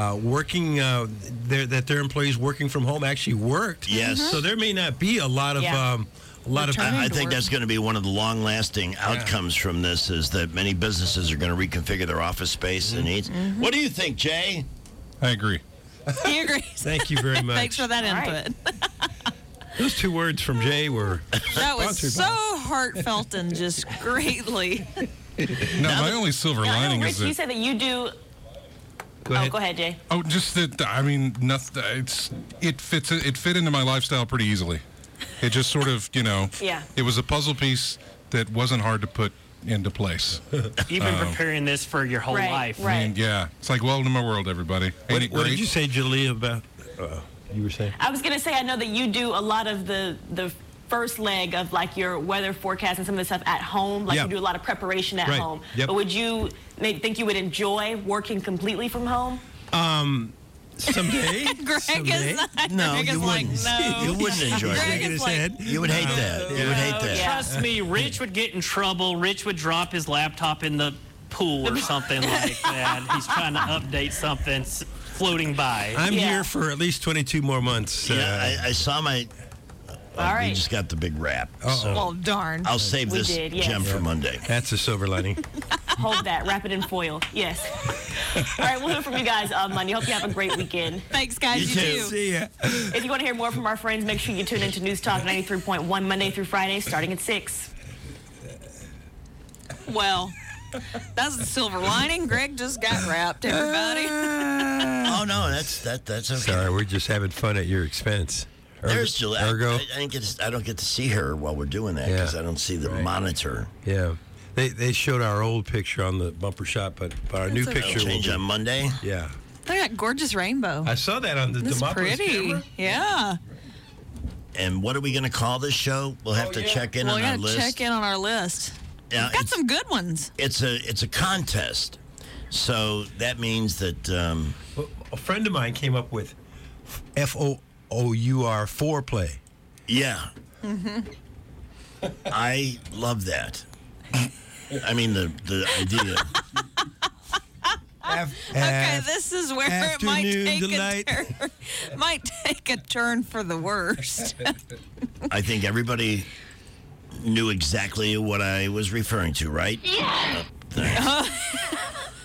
that their employees working from home actually worked. Yes. So there may not be a lot of I think that's going to be one of the long-lasting outcomes from this, is that many businesses are going to reconfigure their office space and needs. What do you think, Jay? I agree. He agrees. Thank you very much. Thanks for that input. Those two words from Jay were That was sponsored so by- heartfelt and just greatly. No, my only silver lining Rich, is that... you said that you do. Go ahead. Go ahead, Jay. Oh, just that, nothing, it fit into my lifestyle pretty easily. It just sort of, Yeah. it was a puzzle piece that wasn't hard to put into place. You've been preparing this for your whole life. I mean, yeah. It's like, welcome to my world, everybody. Ain't it What great? did you say, Julie, about... you were saying? I was going to say, I know that you do a lot of the first leg of your weather forecast and some of the stuff at home. You do a lot of preparation at home. Yep. But would you think you would enjoy working completely from home? Someday. Greg is not. No, Greg you is like, wouldn't. no. You wouldn't enjoy Greg it. is like, You would hate that. You would hate that. Trust me, Rich would get in trouble. Rich would drop his laptop in the pool or something like that. He's trying to update something floating by. I'm here for at least 22 more months. I saw my... All right. We just got the big wrap. So well, darn. I'll save We this did, yes. gem for Monday. That's a silver lining. Hold that. Wrap it in foil. Yes. All right, we'll hear from you guys on Monday. Hope you have a great weekend. Thanks, guys. You too. See ya. If you want to hear more from our friends, make sure you tune into News Talk 93.1 Monday through Friday, starting at 6. Well, that's the silver lining. Greg just got wrapped, everybody. Oh, no, that's okay. Sorry, we're just having fun at your expense. There's Julie. Ergo. I don't get to see her while we're doing that because I don't see the monitor. Yeah. They showed our old picture on the bumper shot, but our new okay. picture will Change be, on Monday. Yeah. Look at that gorgeous rainbow. I saw that on the It's Demopolis pretty. camera. Yeah. And what are we going to call this show? We'll have to check in Well, on we our gotta list. check in on our list. Yeah, We've got some good ones. It's a contest, so that means that A friend of mine came up with FOOUR foreplay. Yeah. I love that. I mean the idea. Okay, this is where it might afternoon take delight. a turn. Might take a turn for the worst. I think everybody knew exactly what I was referring to, right? Yeah.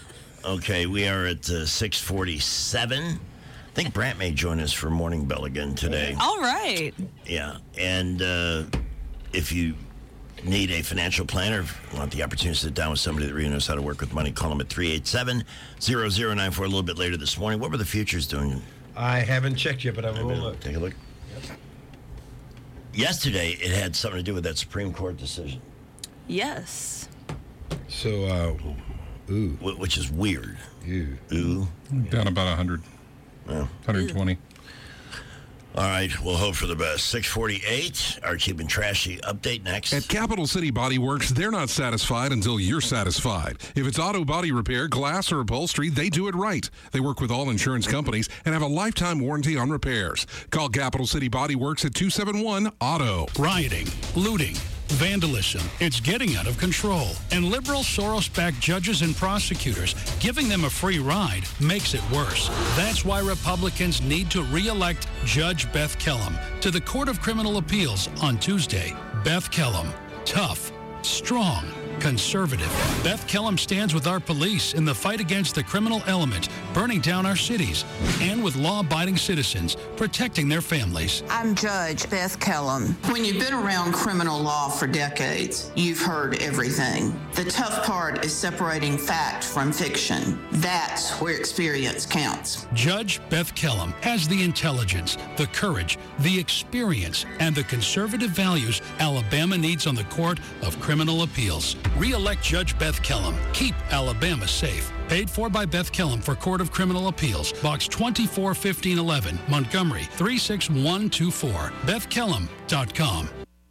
Okay, we are at 6:47. I think Brant may join us for Morning Bell again today. All right. Yeah, and if you need a financial planner, if you want the opportunity to sit down with somebody that really knows how to work with money, call them at 387-0094 a little bit later this morning. What were the futures doing? I haven't checked yet, but I will look. Take a look. Yesterday, it had something to do with that Supreme Court decision. Yes. So, ooh. Which is weird. Ooh. Down about 100. Yeah. 120. All right, we'll hope for the best. 6:48, our Cheap and Trashy update next. At Capital City Body Works, they're not satisfied until you're satisfied. If it's auto body repair, glass, or upholstery, they do it right. They work with all insurance companies and have a lifetime warranty on repairs. Call Capital City Body Works at 271-AUTO. Rioting, looting, vandalism. It's getting out of control. And liberal Soros-backed judges and prosecutors giving them a free ride makes it worse. That's why Republicans need to re-elect Judge Beth Kellum to the Court of Criminal Appeals on Tuesday. Beth Kellum, tough, strong, conservative. Beth Kellum stands with our police in the fight against the criminal element, burning down our cities, and with law-abiding citizens, protecting their families. I'm Judge Beth Kellum. When you've been around criminal law for decades, you've heard everything. The tough part is separating fact from fiction. That's where experience counts. Judge Beth Kellum has the intelligence, the courage, the experience, and the conservative values Alabama needs on the Court of Criminal Appeals. Re-elect Judge Beth Kellum. Keep Alabama safe. Paid for by Beth Kellum for Court of Criminal Appeals. Box 241511, Montgomery 36124. BethKellum.com.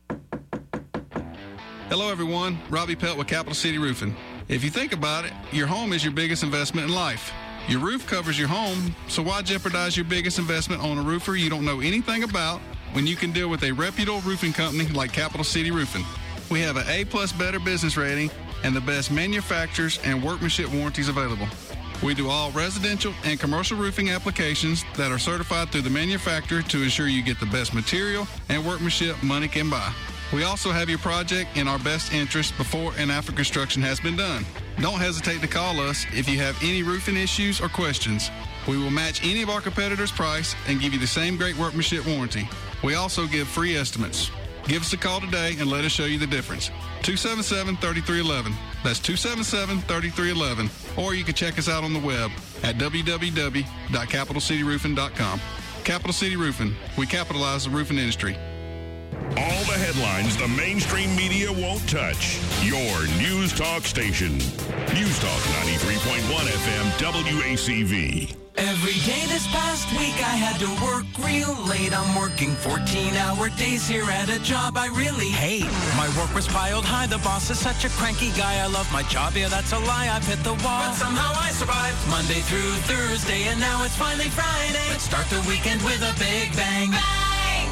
Hello, everyone. Robbie Pelt with Capital City Roofing. If you think about it, your home is your biggest investment in life. Your roof covers your home, so why jeopardize your biggest investment on a roofer you don't know anything about when you can deal with a reputable roofing company like Capital City Roofing? We have an A+ Better business rating and the best manufacturers and workmanship warranties available. We do all residential and commercial roofing applications that are certified through the manufacturer to ensure you get the best material and workmanship money can buy. We also have your project in our best interest before and after construction has been done. Don't hesitate to call us if you have any roofing issues or questions. We will match any of our competitors' price and give you the same great workmanship warranty. We also give free estimates. Give us a call today and let us show you the difference. 277-3311. That's 277-3311. Or you can check us out on the web at www.capitalcityroofing.com. Capital City Roofing. We capitalize the roofing industry. All the headlines the mainstream media won't touch. Your News Talk station. News Talk 93.1 FM WACV. Every day this past week I had to work real late. I'm working 14-hour days here at a job I really hate. My work was piled high. The boss is such a cranky guy. I love my job. Yeah, that's a lie. I've hit the wall. But somehow I survived Monday through Thursday, and now it's finally Friday. Let's start the weekend with a big bang. Bang!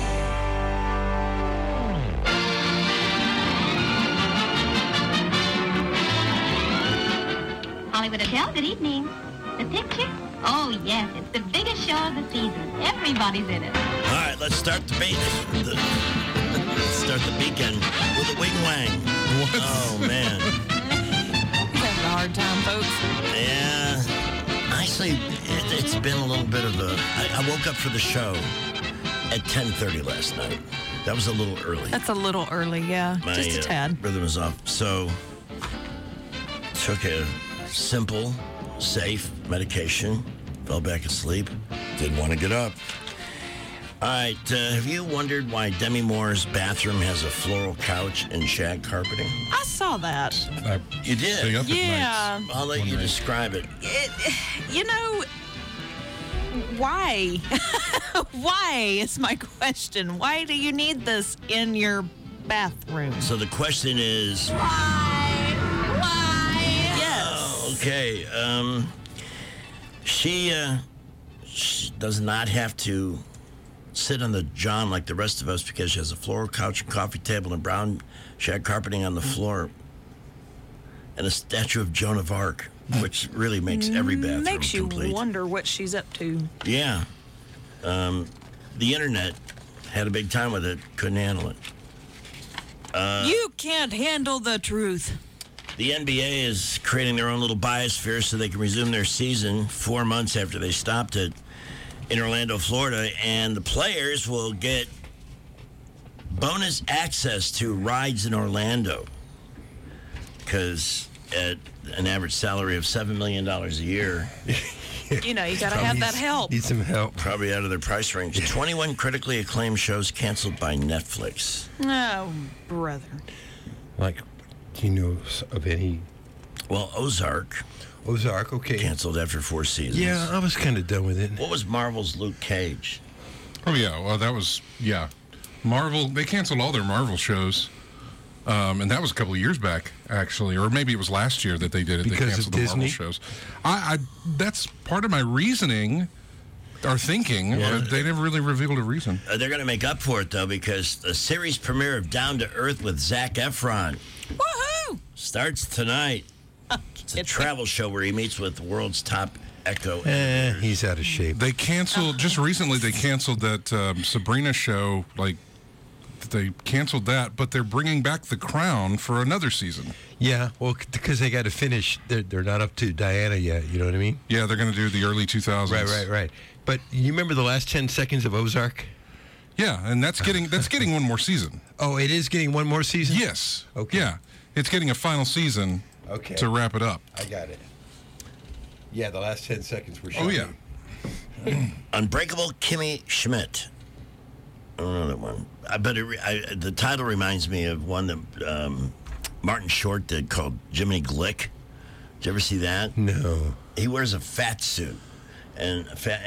Hollywood Hotel, good evening. The picture? Oh, yes, it's the biggest show of the season. Everybody's in it. All right, let's start the weekend with a wing wang. What? Oh, man. He's having a hard time, folks. Yeah. Actually, it's been a little bit of a... I woke up for the show at 10:30 last night. That was a little early. That's a little early, yeah. My just a tad. rhythm was off. So, took a simple, safe medication, fell back asleep, didn't want to get up. All right, have you wondered why Demi Moore's bathroom has a floral couch and shag carpeting? I saw that. You did? Stay up at Yeah. nights. I'll let you Wondering. describe it. You know, why? Why is my question. Why do you need this in your bathroom? So the question is... Why? Yes. Okay, she does not have to sit on the john like the rest of us because she has a floral couch, a coffee table, and brown shag carpeting on the floor, and a statue of Joan of Arc, which really makes every bathroom Makes you complete. wonder what she's up to. Yeah. The internet had a big time with it, couldn't handle it. You can't handle the truth. The NBA is creating their own little biosphere so they can resume their season 4 months after they stopped it in Orlando, Florida. And the players will get bonus access to rides in Orlando because at an average salary of $7 million a year... You know, you got to have that help. Need some help. Probably out of their price range. 21 critically acclaimed shows canceled by Netflix. Oh, brother. Like, do you know of any? Well, Ozark. Ozark, okay. Canceled after 4 seasons. Yeah, I was kind of done with it. What was Marvel's Luke Cage? Oh, yeah. Well, that was, Marvel, they canceled all their Marvel shows. And that was a couple of years back, actually, or maybe it was last year that they did it. Because they canceled the Disney? Marvel shows. That's part of my reasoning, or thinking. Yeah. They never really revealed a reason. They're going to make up for it, though, because the series premiere of Down to Earth with Zac Efron Woohoo! starts tonight. It's a travel show where he meets with the world's top echo. He's out of shape. They canceled, just recently, they canceled that Sabrina show, they canceled that, but they're bringing back The Crown for another season. Yeah, well, because they got to finish. They're not up to Diana yet. You know what I mean? Yeah, they're going to do the early 2000s. Right. But you remember the last 10 seconds of Ozark? Yeah, and that's getting one more season. Oh, it is getting one more season? Yes. Okay. Yeah, it's getting a final season. Okay. To wrap it up. I got it. Yeah, the last 10 seconds were shocking. Oh yeah. Unbreakable Kimmy Schmidt. I don't know that one. But the title reminds me of one that Martin Short did called Jiminy Glick. Did you ever see that? No. He wears a fat suit, and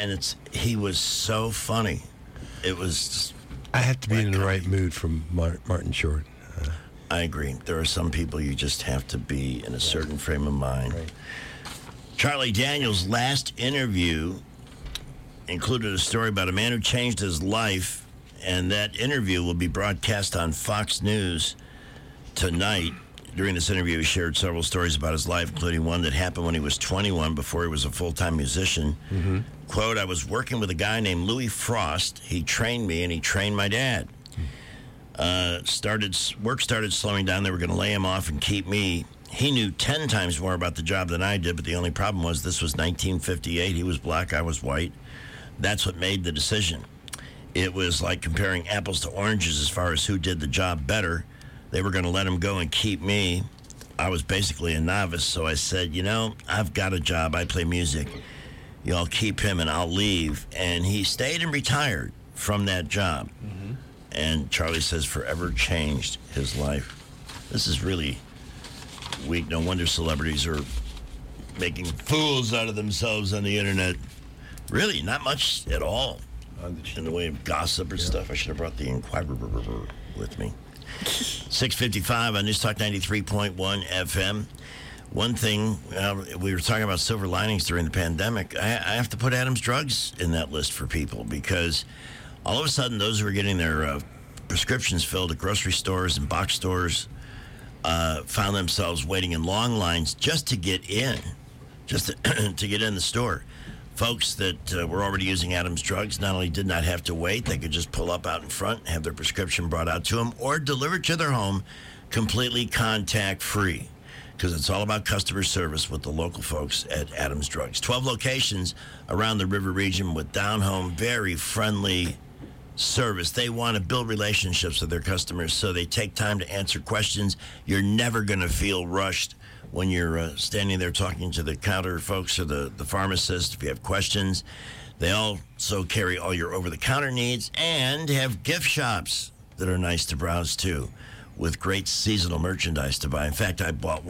he was so funny. It was. Just I have to be in the right mood from Martin Short. I agree. There are some people you just have to be in a certain frame of mind. Right. Charlie Daniels' last interview included a story about a man who changed his life, and that interview will be broadcast on Fox News tonight. During this interview, he shared several stories about his life, including one that happened when he was 21 before he was a full-time musician. Mm-hmm. Quote, I was working with a guy named Louis Frost. He trained me, and he trained my dad. Work started slowing down. They were going to lay him off and keep me. He knew 10 times more about the job than I did, but the only problem was this was 1958. He was black, I was white. That's what made the decision. It was like comparing apples to oranges as far as who did the job better. They were going to let him go and keep me. I was basically a novice, so I said, I've got a job. I play music. Y'all keep him and I'll leave. And he stayed and retired from that job. Mm-hmm. And Charlie says forever changed his life. This is really weak. No wonder celebrities are making fools out of themselves on the internet. Really, not much at all in the way of gossip or stuff. I should have brought the Inquirer with me. 6:55 on News Talk 93.1 FM. One thing, we were talking about silver linings during the pandemic. I have to put Adam's Drugs in that list for people because all of a sudden those who are getting their prescriptions filled at grocery stores and box stores found themselves waiting in long lines just to get in, to get in the store. Folks that were already using Adam's Drugs not only did not have to wait, they could just pull up out in front, have their prescription brought out to them, or delivered to their home completely contact-free, because it's all about customer service with the local folks at Adam's Drugs. 12 locations around the river region with down-home, very friendly service. They want to build relationships with their customers, so they take time to answer questions. You're never going to feel rushed when you're standing there talking to the counter folks or the pharmacist. If you have questions, they also carry all your over-the-counter needs and have gift shops that are nice to browse too, with great seasonal merchandise to buy. In fact, I bought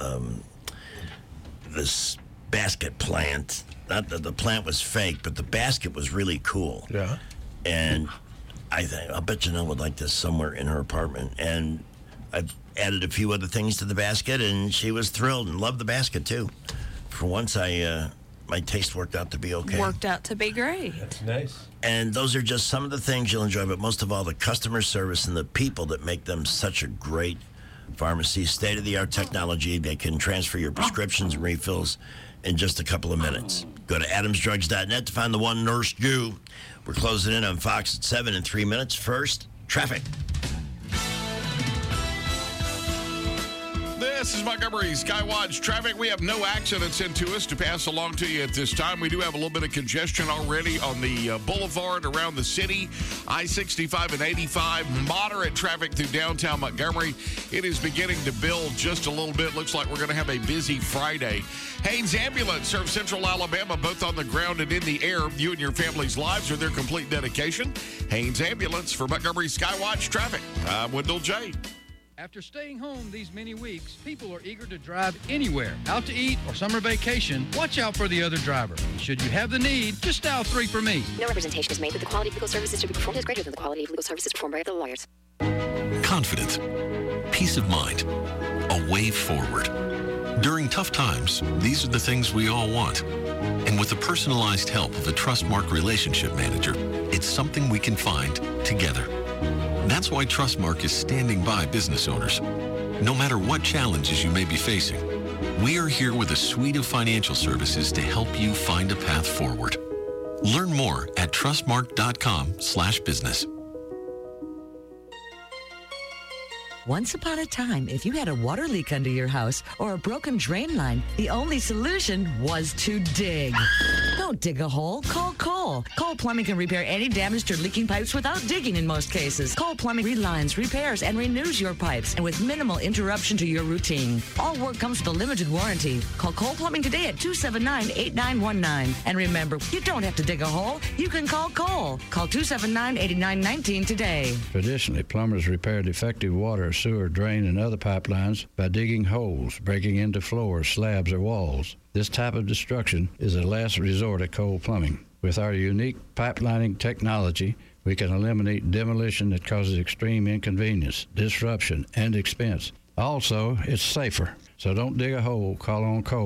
this basket plant. Not that the plant was fake, but the basket was really cool. Yeah. And I'll bet Janelle would like this somewhere in her apartment. And I've added a few other things to the basket, and she was thrilled and loved the basket too. For once, my taste worked out to be okay. Worked out to be great. That's nice. And those are just some of the things you'll enjoy, but most of all, the customer service and the people that make them such a great pharmacy. State-of-the-art technology. They can transfer your prescriptions and refills in just a couple of minutes. Go to adamsdrugs.net to find the one nursed you. We're closing in on Fox at 7 in 3 minutes. First, traffic. This is Montgomery Skywatch traffic. We have no accidents into us to pass along to you at this time. We do have a little bit of congestion already on the boulevard around the city. I-65 and 85, moderate traffic through downtown Montgomery. It is beginning to build just a little bit. Looks like we're going to have a busy Friday. Haynes Ambulance serves Central Alabama, both on the ground and in the air. You and your family's lives are their complete dedication. Haynes Ambulance for Montgomery Skywatch traffic. I'm Wendell J. After staying home these many weeks, people are eager to drive anywhere, out to eat or summer vacation. Watch out for the other driver. Should you have the need, just dial 3 for me. No representation is made that the quality of legal services to be performed is greater than the quality of legal services performed by other lawyers. Confidence, peace of mind, a way forward. During tough times, these are the things we all want. And with the personalized help of a Trustmark relationship manager, it's something we can find together. That's why Trustmark is standing by business owners. No matter what challenges you may be facing, we are here with a suite of financial services to help you find a path forward. Learn more at trustmark.com/business. Once upon a time, if you had a water leak under your house or a broken drain line, the only solution was to dig. Don't dig a hole. Call Cole. Cole Plumbing can repair any damaged or leaking pipes without digging in most cases. Cole Plumbing relines, repairs, and renews your pipes, and with minimal interruption to your routine. All work comes with a limited warranty. Call Cole Plumbing today at 279-8919. And remember, you don't have to dig a hole. You can call Cole. Call 279-8919 today. Traditionally, plumbers repair defective water, sewer, drain, and other pipelines by digging holes, breaking into floors, slabs, or walls. This type of destruction is a last resort at Cole Plumbing. With our unique pipelining technology, we can eliminate demolition that causes extreme inconvenience, disruption, and expense. Also, it's safer. So don't dig a hole, call on Cole.